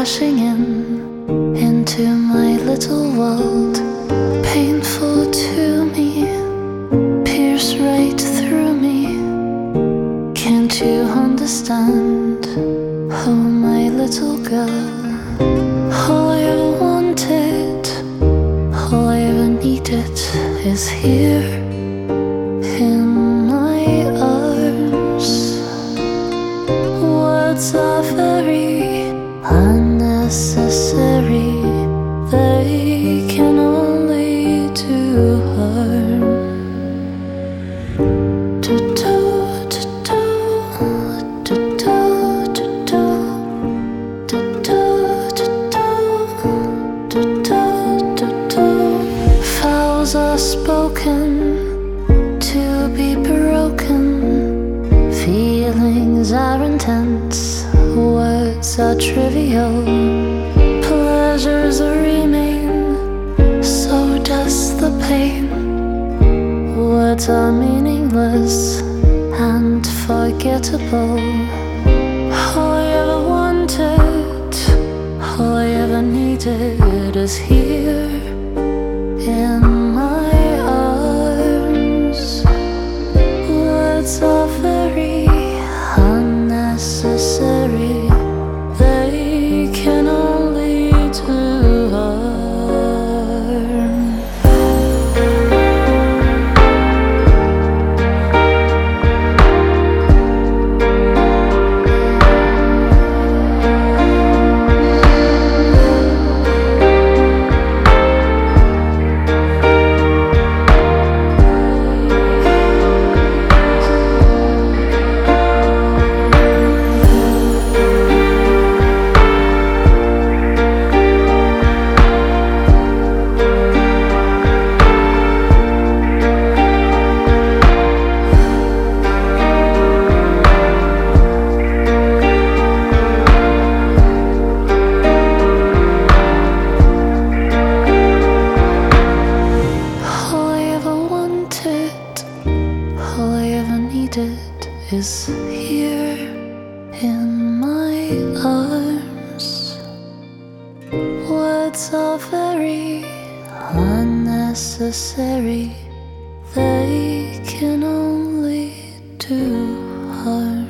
crashing in into my little world, painful to me, pierce right through me. Can't you understand? Oh, my little girl, all I ever wanted, all I ever needed is here in my arms. Words are very unnecessary, they can only do harm. Vows are spoken to be broken, feelings are intense, words are trivial, pleasures remain, so does the pain. Words are meaningless and forgettable. All I ever wanted, all I ever needed is here in my arms. Words are very unnecessary, they can only do harm. All I ever needed is here in my arms. Words are very unnecessary, they can only do harm.